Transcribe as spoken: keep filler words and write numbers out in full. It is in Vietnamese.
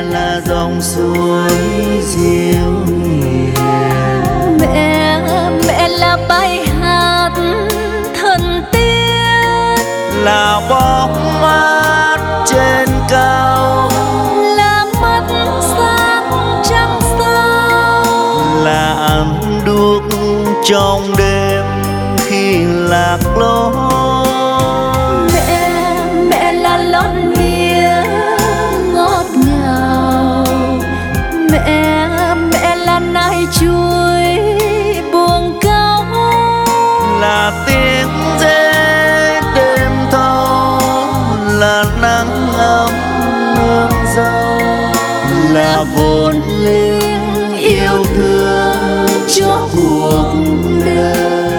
là dòng suối diệu hiền. Mẹ, mẹ là bài hát thần tiên, là bóng mát trên cao, là mắt sáng trăng sao, là ánh đuốc trong đêm khi lạc lối. Mẹ, mẹ là lon mía ngọt ngào, mẹ, mẹ là nai chuối buông cao, là tiếng rê đêm thâu, là nắng ấm nương dâu, là vốn liếng yêu thương cho cuộc đời.